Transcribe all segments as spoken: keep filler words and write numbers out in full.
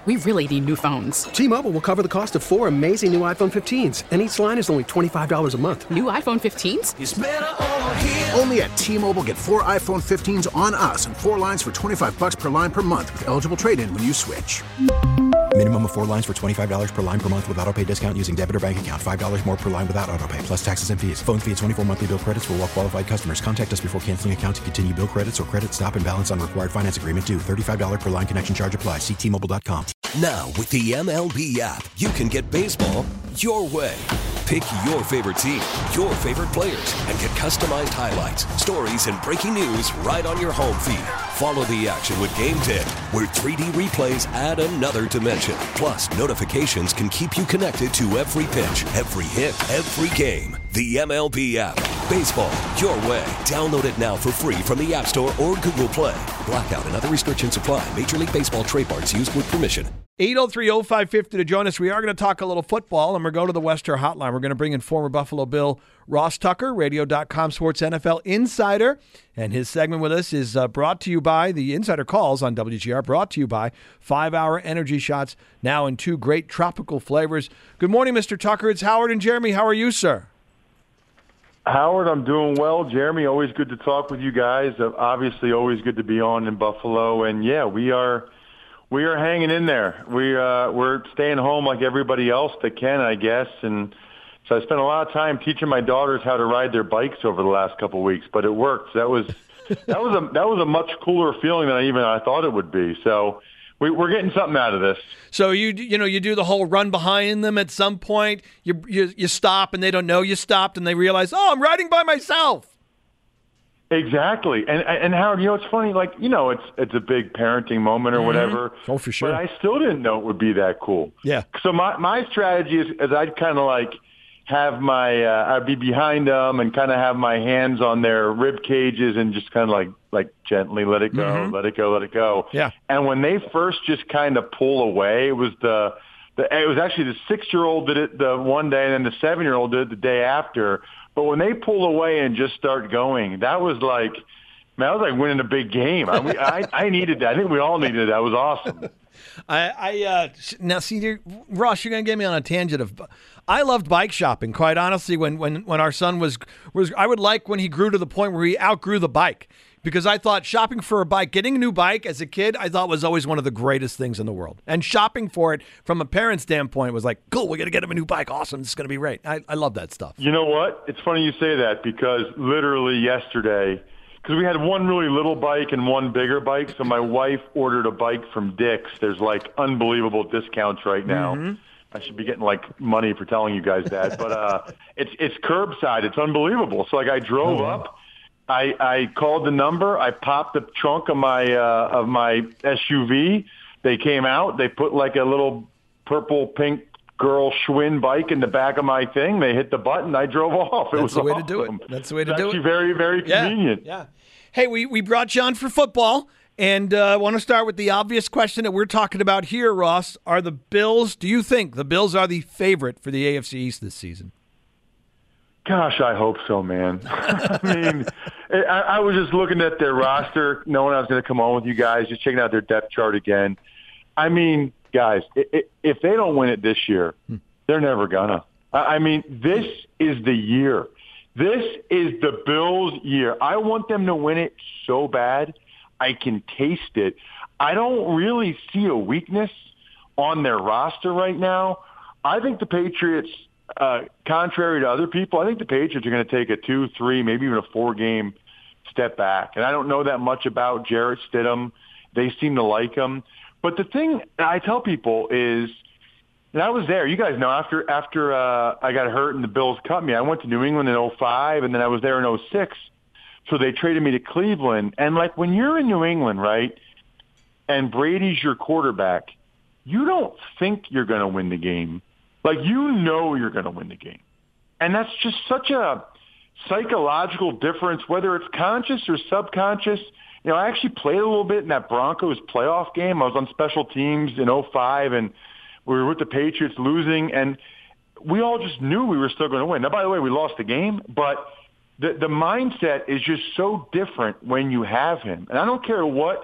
We really need new phones. T-Mobile will cover the cost of four amazing new iPhone fifteens, and each line is only twenty-five dollars a month. New iPhone fifteens? It's better over here. Only at T-Mobile, get four iPhone fifteens on us and four lines for twenty-five dollars per line per month with eligible trade-in when you switch. Minimum of four lines for twenty-five dollars per line per month with autopay discount using debit or bank account. five dollars more per line without autopay, plus taxes and fees. Phone fee at twenty-four monthly bill credits for well-qualified customers. Contact us before canceling account to continue bill credits or credit stop and balance on required finance agreement due. thirty-five dollars per line connection charge applies. See T Mobile dot com. Now, with the M L B app, you can get baseball your way. Pick your favorite team, your favorite players, and get customized highlights, stories, and breaking news right on your home feed. Follow the action with Game Day, where three D replays add another dimension. Plus, notifications can keep you connected to every pitch, every hit, every game. The M L B app. Baseball your way. Download it now for free from the App Store or Google Play. Blackout and other restrictions apply. Major League Baseball trademarks used with permission. eight oh three oh five fifty to join us. We are going to talk a little football, and we're going to the Western Hotline. We're going to bring in former Buffalo Bill Ross Tucker, radio dot com Sports N F L Insider. And his segment with us is uh, brought to you by the Insider Calls on W G R, brought to you by five hour Energy Shots, now in two great tropical flavors. Good morning, Mister Tucker. It's Howard and Jeremy. How are you, sir? Howard, I'm doing well. Jeremy, always good to talk with you guys. Uh, obviously, always good to be on in Buffalo. And, yeah, we are we are hanging in there. We, uh, we're staying home like everybody else that can, I guess. And so I spent a lot of time teaching my daughters how to ride their bikes over the last couple of weeks, but it worked. That was that was a that was a much cooler feeling than I even I thought it would be. So we, we're getting something out of this. So you you know you do the whole run behind them at some point. You you you stop and they don't know you stopped and they realize, oh, I'm riding by myself. Exactly, and and Howard, you know, it's funny. Like, you know, it's it's a big parenting moment or Mm-hmm. whatever. Oh, for sure. But I still didn't know it would be that cool. Yeah. So my my strategy is, is I'd kind of like have my uh, I'd be behind them and kind of have my hands on their rib cages and just kind of like like gently let it go, Mhm. let it go, let it go. Yeah. And when they first just kind of pull away, it was the, the it was actually the six year old did it the one day and then the seven year old did it the day after. But when they pull away and just start going, that was like, man, that was like winning a big game. I, we, I, I needed that. I think we all needed that. It was awesome. I, I uh, now see, you're, Ross, you're going to get me on a tangent of. I loved bike shopping, quite honestly. When when when our son was was, I would like when he grew to the point where he outgrew the bike, because I thought shopping for a bike, getting a new bike as a kid, I thought was always one of the greatest things in the world. And shopping for it from a parent's standpoint was like, cool, we're going to get him a new bike. Awesome, this is going to be great. I, I love that stuff. You know what? It's funny you say that, because literally yesterday, because we had one really little bike and one bigger bike, so my wife ordered a bike from Dick's. There's like unbelievable discounts right now. Mm-hmm. I should be getting like money for telling you guys that, but uh, it's it's curbside. It's unbelievable. So like I drove Oh, wow. up, I I called the number, I popped the trunk of my uh, of my S U V. They came out. They put like a little purple pink girl Schwinn bike in the back of my thing. They hit the button. I drove off. It That's was the way awesome. to do it. That's the way to It's do actually it. very very convenient. Yeah. yeah. Hey, we, we brought you on for football, and uh, I want to start with the obvious question that we're talking about here, Ross. Are the Bills, do you think the Bills are the favorite for the A F C East this season? Gosh, I hope so, man. I mean, I, I was just looking at their roster, knowing I was going to come on with you guys, just checking out their depth chart again. I mean, guys, i- i- if they don't win it this year, they're never gonna. I I mean, this is the year. This is the Bills' year. I want them to win it so bad. I can taste it. I don't really see a weakness on their roster right now. I think the Patriots, uh, contrary to other people, I think the Patriots are going to take a two, three, maybe even a four-game step back. And I don't know that much about Jarrett Stidham. They seem to like him. But the thing I tell people is, and I was there. You guys know, after after uh, I got hurt and the Bills cut me, I went to New England in oh five, and then I was there in oh six. So they traded me to Cleveland. And, like, when you're in New England, right, and Brady's your quarterback, you don't think you're going to win the game. Like, you know you're going to win the game. And that's just such a psychological difference, whether it's conscious or subconscious. You know, I actually played a little bit in that Broncos playoff game. I was on special teams in oh five, and we were with the Patriots losing, and we all just knew we were still going to win. Now, by the way, we lost the game, but the, the mindset is just so different when you have him. And I don't care what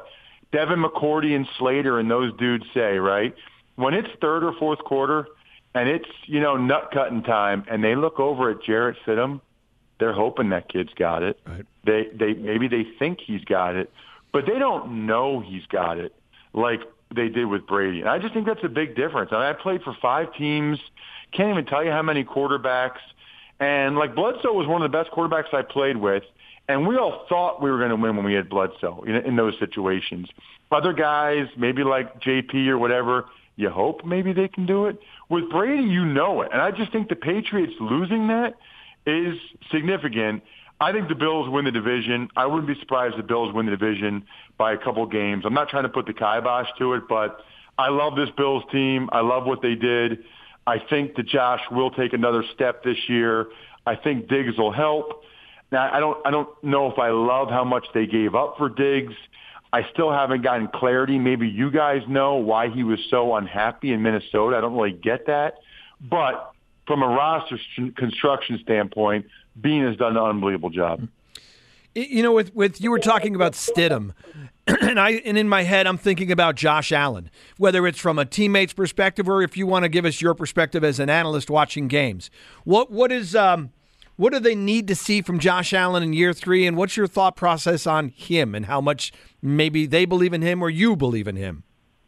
Devin McCourty and Slater and those dudes say, right? When it's third or fourth quarter and it's, you know, nut-cutting time and they look over at Jarrett Stidham, they're hoping that kid's got it. Right. They, they Maybe they think he's got it, but they don't know he's got it like they did with Brady. And I just think that's a big difference. I mean, I played for five teams, can't even tell you how many quarterbacks. And, like, Bledsoe was one of the best quarterbacks I played with, and we all thought we were going to win when we had Bledsoe in, in those situations. Other guys, maybe like J P or whatever, you hope maybe they can do it. With Brady, you know it. And I just think the Patriots losing that is significant. I think the Bills win the division. I wouldn't be surprised if the Bills win the division by a couple games. I'm not trying to put the kibosh to it, but I love this Bills team. I love what they did. I think that Josh will take another step this year. I think Diggs will help. Now, I don't I don't know if I love how much they gave up for Diggs. I still haven't gotten clarity. Maybe you guys know why he was so unhappy in Minnesota. I don't really get that. But from a roster construction standpoint, Bean has done an unbelievable job. You know, with, with you were talking about Stidham, and I and in my head I'm thinking about Josh Allen, whether it's from a teammate's perspective or if you want to give us your perspective as an analyst watching games. What what is um what do they need to see from Josh Allen in year three, and what's your thought process on him and how much maybe they believe in him or you believe in him?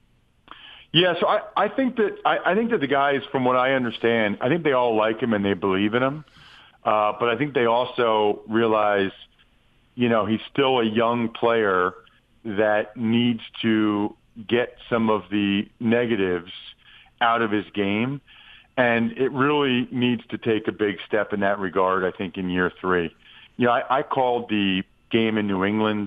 Yeah, so I, I think that I, I think that the guys, from what I understand, I think they all like him and they believe in him. Uh, but I think they also realize, you know, he's still a young player that needs to get some of the negatives out of his game. And it really needs to take a big step in that regard, I think, in year three. You know, I, I called the game in New England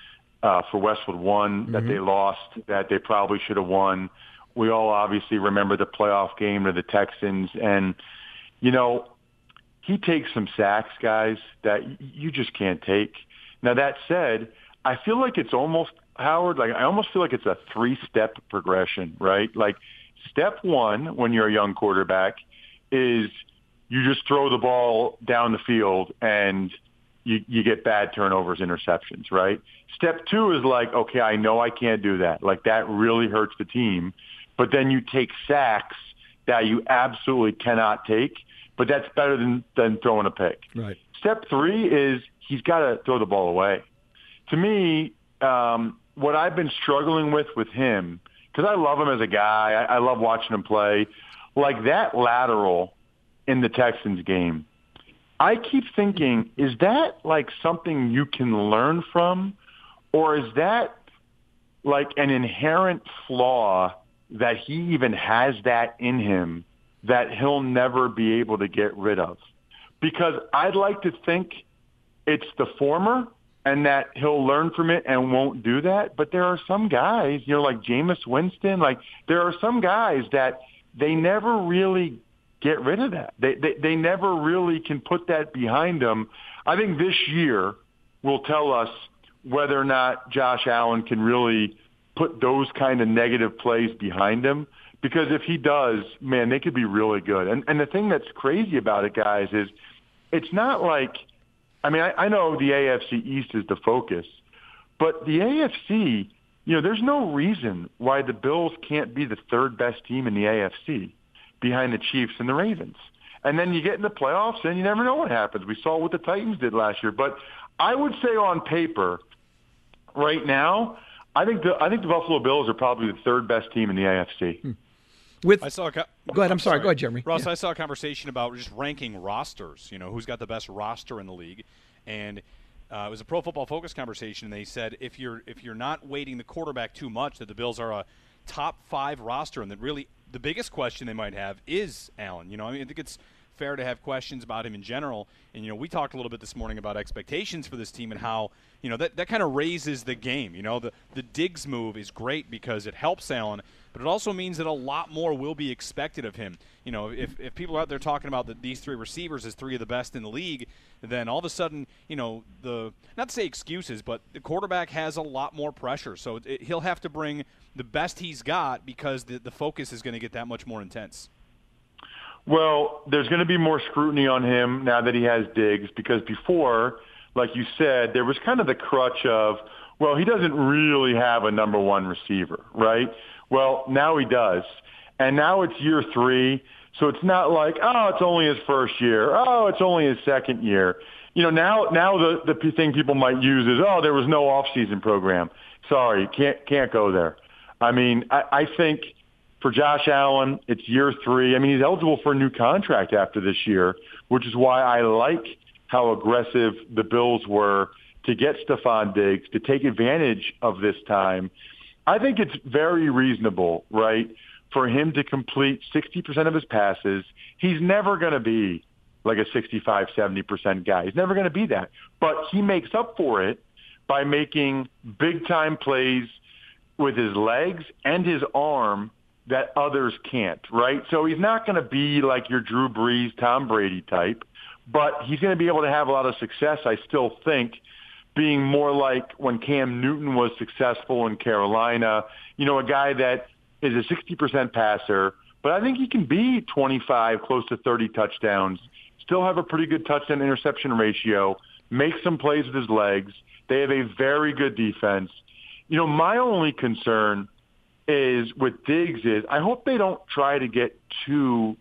uh, for Westwood One mm-hmm. that they lost, that they probably should have won. We all obviously remember the playoff game to the Texans. And, you know, he takes some sacks, guys, that you just can't take. Now, that said, I feel like it's almost, Howard, like I almost feel like it's a three-step progression, right? Like step one, when you're a young quarterback, is you just throw the ball down the field and you, you get bad turnovers, interceptions, right? Step two is like, okay, I know I can't do that. Like that really hurts the team. But then you take sacks that you absolutely cannot take, but that's better than, than throwing a pick. Right. Step three is he's got to throw the ball away. To me, um, what I've been struggling with with him, because I love him as a guy, I, I love watching him play, like that lateral in the Texans game, I keep thinking, is that like something you can learn from, or is that like an inherent flaw that he even has that in him that he'll never be able to get rid of? Because I'd like to think it's the former and that he'll learn from it and won't do that. But there are some guys, you know, like Jameis Winston, like there are some guys that they never really get rid of that. They, they, they never really can put that behind them. I think this year will tell us whether or not Josh Allen can really put those kind of negative plays behind him. Because if he does, man, they could be really good. And and the thing that's crazy about it, guys, is it's not like, I mean, I, I know the A F C East is the focus, but the A F C, you know, there's no reason why the Bills can't be the third best team in the A F C behind the Chiefs and the Ravens. And then you get in the playoffs and you never know what happens. We saw what the Titans did last year. But I would say on paper, right now, I think the I think the Buffalo Bills are probably the third best team in the A F C. Hmm. With, I saw a co- go ahead. I'm, I'm sorry. sorry. Go ahead, Jeremy. Ross, yeah. I saw a conversation about just ranking rosters. You know, who's got the best roster in the league, and uh, it was a Pro Football Focus conversation. And they said if you're if you're not weighting the quarterback too much, that the Bills are a top five roster, and that really the biggest question they might have is Allen. You know, I mean, I think it's fair to have questions about him in general. And, you know, we talked a little bit this morning about expectations for this team and how, you know, that, that kind of raises the game. You know, the, the Diggs move is great because it helps Allen, but it also means that a lot more will be expected of him. You know, if, if people are out there talking about that these three receivers as three of the best in the league, then all of a sudden, you know, the not to say excuses, but the quarterback has a lot more pressure. So it, he'll have to bring the best he's got because the, the focus is going to get that much more intense. Well, there's going to be more scrutiny on him now that he has Diggs, because before, like you said, there was kind of the crutch of, well, he doesn't really have a number one receiver, right? Well, now he does. And now it's year three, so it's not like, oh, it's only his first year. Oh, it's only his second year. You know, now now the, the thing people might use is, oh, there was no off-season program. Sorry, can't can't go there. I mean, I, I think for Josh Allen, it's year three. I mean, he's eligible for a new contract after this year, which is why I like how aggressive the Bills were to get Stephon Diggs, to take advantage of this time. I think it's very reasonable, right, for him to complete sixty percent of his passes. He's never going to be like a sixty-five, seventy percent guy. He's never going to be that. But he makes up for it by making big-time plays with his legs and his arm that others can't, right? So he's not going to be like your Drew Brees, Tom Brady type, but he's going to be able to have a lot of success, I still think, being more like when Cam Newton was successful in Carolina, you know, a guy that is a sixty percent passer, but I think he can be twenty-five, close to thirty touchdowns, still have a pretty good touchdown interception ratio, make some plays with his legs. They have a very good defense. You know, my only concern is with Diggs is I hope they don't try to get too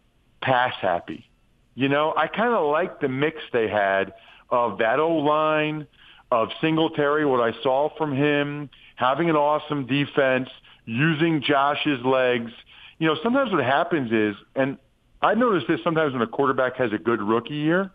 pass happy. You know, I kind of like the mix they had of that O-line, of Singletary, what I saw from him, having an awesome defense, using Josh's legs. You know, sometimes what happens is, and I noticed this sometimes when a quarterback has a good rookie year,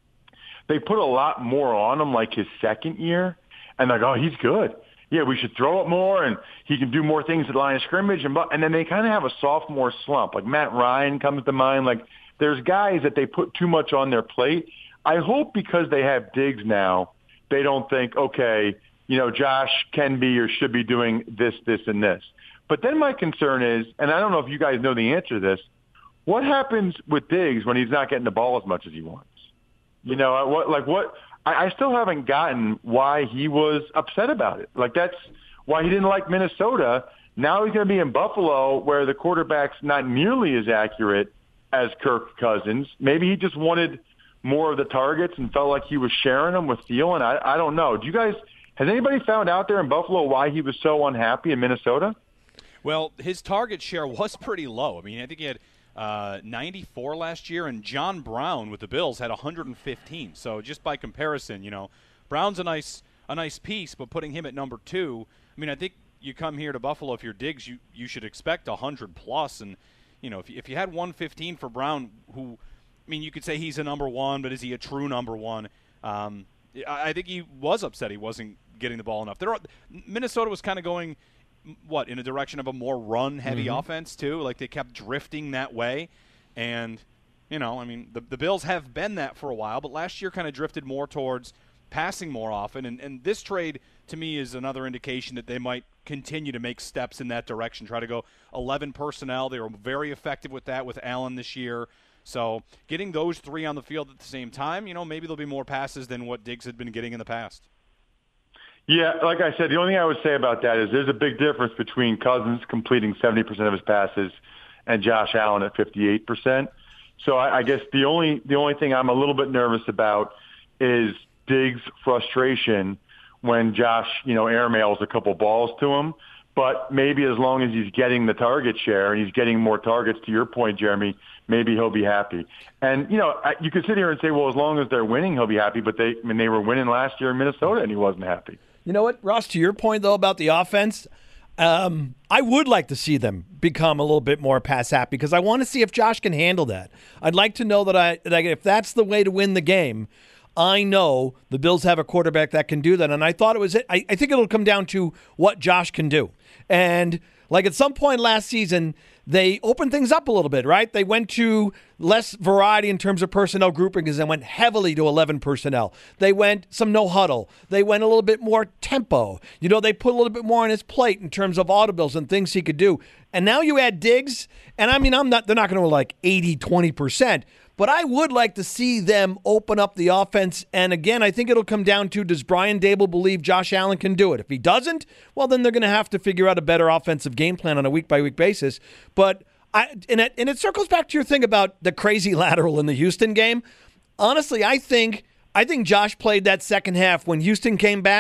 they put a lot more on him like his second year, and like, oh, he's good. Yeah, we should throw it more, and he can do more things at the line of scrimmage. And, and then they kind of have a sophomore slump. Like Matt Ryan comes to mind. Like there's guys that they put too much on their plate. I hope because they have Diggs now, they don't think, okay, you know, Josh can be or should be doing this, this, and this. But then my concern is, and I don't know if you guys know the answer to this, what happens with Diggs when he's not getting the ball as much as he wants? You know, what like what I, I still haven't gotten why he was upset about it. Like that's why he didn't like Minnesota. Now he's going to be in Buffalo where the quarterback's not nearly as accurate as Kirk Cousins. Maybe he just wanted more of the targets and felt like he was sharing them with Thielen. I, I don't know. Do you guys, has anybody found out there in Buffalo why he was so unhappy in Minnesota? Well, his target share was pretty low. I mean, I think he had uh, ninety-four last year, and John Brown with the Bills had one hundred fifteen. So just by comparison, you know, Brown's a nice a nice piece, but putting him at number two, I mean, I think you come here to Buffalo, if you're Diggs, you, you should expect one hundred plus. And, you know, if, if you had one fifteen for Brown, who, I mean, you could say he's a number one, but is he a true number one? Um, I, I think he was upset he wasn't getting the ball enough. There are, Minnesota was kind of going – what, in a direction of a more run-heavy mm-hmm. offense, too? Like, they kept drifting that way. And, you know, I mean, the, the Bills have been that for a while, but last year kind of drifted more towards passing more often. And, and this trade, to me, is another indication that they might continue to make steps in that direction, try to go eleven personnel. They were very effective with that with Allen this year. So getting those three on the field at the same time, you know, maybe there'll be more passes than what Diggs had been getting in the past. Yeah, like I said, the only thing I would say about that is there's a big difference between Cousins completing seventy percent of his passes and Josh Allen at fifty-eight percent. So I, I guess the only the only thing I'm a little bit nervous about is Diggs' frustration when Josh, you know, airmails a couple balls to him. But maybe as long as he's getting the target share and he's getting more targets, to your point, Jeremy, maybe he'll be happy. And, you know, you could sit here and say, well, as long as they're winning, he'll be happy. But they, I mean, they were winning last year in Minnesota, and he wasn't happy. You know what, Ross, to your point, though, about the offense, um, I would like to see them become a little bit more pass happy because I want to see if Josh can handle that. I'd like to know that I, that I if that's the way to win the game, I know the Bills have a quarterback that can do that. And I thought it was – I think it'll come down to what Josh can do. And like at some point last season, they opened things up a little bit, right? They went to less variety in terms of personnel groupings and went heavily to eleven personnel. They went some no huddle. They went a little bit more tempo. You know, they put a little bit more on his plate in terms of audibles and things he could do. And now you add Diggs, and I mean, I'm not. They're not going to like eighty, twenty percent. But I would like to see them open up the offense. And again, I think it'll come down to, does Brian Daboll believe Josh Allen can do it? If he doesn't, well, then they're going to have to figure out a better offensive game plan on a week-by-week basis. But I and it, and it circles back to your thing about the crazy lateral in the Houston game. Honestly, I think I think Josh played that second half when Houston came back.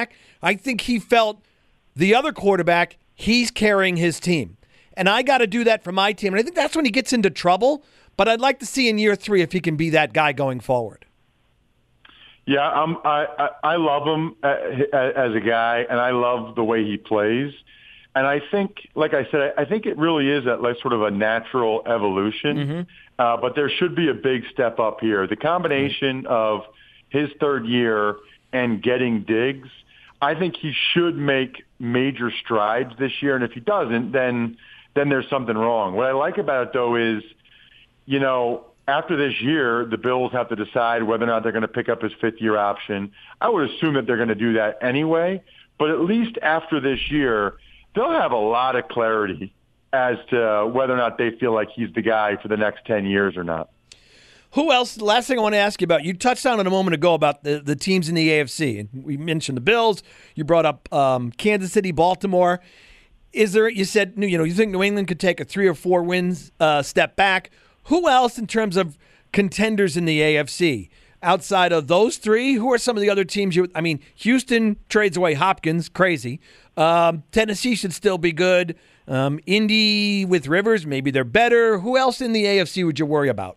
I think he felt the other quarterback, he's carrying his team. And I got to do that for my team. And I think that's when he gets into trouble. But I'd like to see in year three if he can be that guy going forward. Yeah, um, I, I I love him as a guy, and I love the way he plays. And I think, like I said, I think it really is that like sort of a natural evolution. Mm-hmm. Uh, but there should be a big step up here. The combination of his third year and getting Diggs, I think he should make major strides this year. And if he doesn't, then then there's something wrong. What I like about it, though, is, you know, after this year, the Bills have to decide whether or not they're going to pick up his fifth-year option. I would assume that they're going to do that anyway. But at least after this year, they'll have a lot of clarity as to whether or not they feel like he's the guy for the next ten years or not. Who else? The last thing I want to ask you about, you touched on it a moment ago about the, the teams in the A F C. And we mentioned the Bills. You brought up um, Kansas City, Baltimore. Is there, you said, you know, you think New England could take a three or four wins uh, step back. Who else in terms of contenders in the A F C? Outside of those three, who are some of the other teams? You, I mean, Houston trades away Hopkins, crazy. Um, Tennessee should still be good. Um, Indy with Rivers, maybe they're better. Who else in the A F C would you worry about?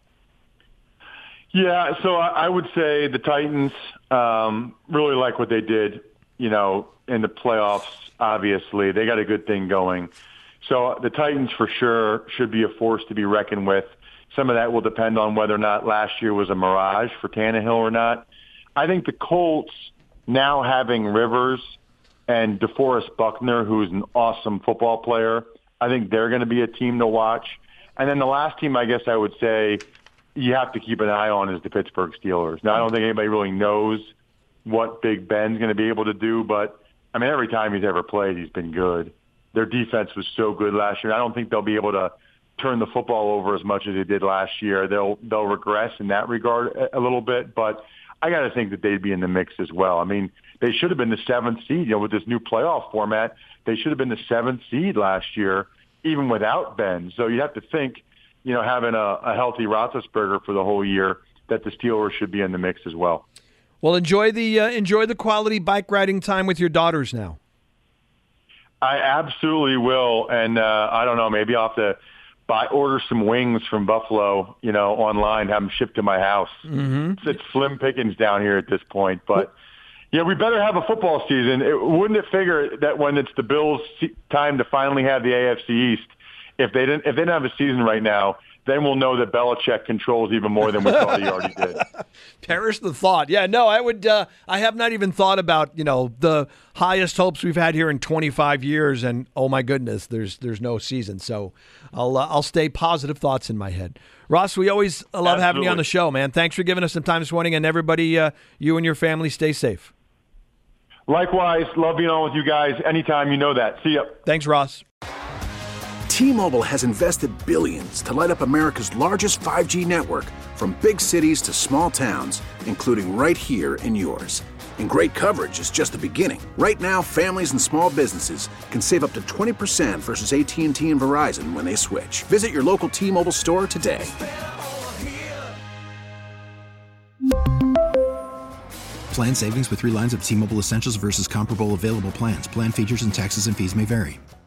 Yeah, so I would say the Titans um, really like what they did, you know, in the playoffs, obviously. They got a good thing going. So the Titans for sure should be a force to be reckoned with. Some of that will depend on whether or not last year was a mirage for Tannehill or not. I think the Colts, now having Rivers and DeForest Buckner, who's an awesome football player, I think they're going to be a team to watch. And then the last team I guess I would say you have to keep an eye on is the Pittsburgh Steelers. Now, I don't think anybody really knows what Big Ben's going to be able to do, but, I mean, every time he's ever played, he's been good. Their defense was so good last year. I don't think they'll be able to turn the football over as much as they did last year. They'll they'll regress in that regard a, a little bit, but I got to think that they'd be in the mix as well. I mean, they should have been the seventh seed, you know, with this new playoff format. They should have been the seventh seed last year, even without Ben. So you have to think, you know, having a, a healthy Roethlisberger for the whole year, that the Steelers should be in the mix as well. Well, enjoy the uh, enjoy the quality bike riding time with your daughters now. I absolutely will, and uh, I don't know, maybe I'll have to buy order some wings from Buffalo, you know, online, have them shipped to my house. Mm-hmm. It's, it's slim pickings down here at this point, but yeah, we better have a football season. It, wouldn't it figure that when it's the Bills' time to finally have the A F C East, if they didn't, if they didn't have a season right now, then we'll know that Belichick controls even more than we thought he already did. Perish the thought. Yeah, no, I would. Uh, I have not even thought about, you know, the highest hopes we've had here in twenty-five years, and oh my goodness, there's there's no season. So I'll uh, I'll stay positive thoughts in my head. Ross, we always love Absolutely. having you on the show, man. Thanks for giving us some time this morning, and everybody, uh, you and your family, stay safe. Likewise, love being on with you guys. Anytime, you know that. See ya. Thanks, Ross. T-Mobile has invested billions to light up America's largest five G network, from big cities to small towns, including right here in yours. And great coverage is just the beginning. Right now, families and small businesses can save up to twenty percent versus A T and T and Verizon when they switch. Visit your local T-Mobile store today. Plan savings with three lines of T-Mobile Essentials versus comparable available plans. Plan features and taxes and fees may vary.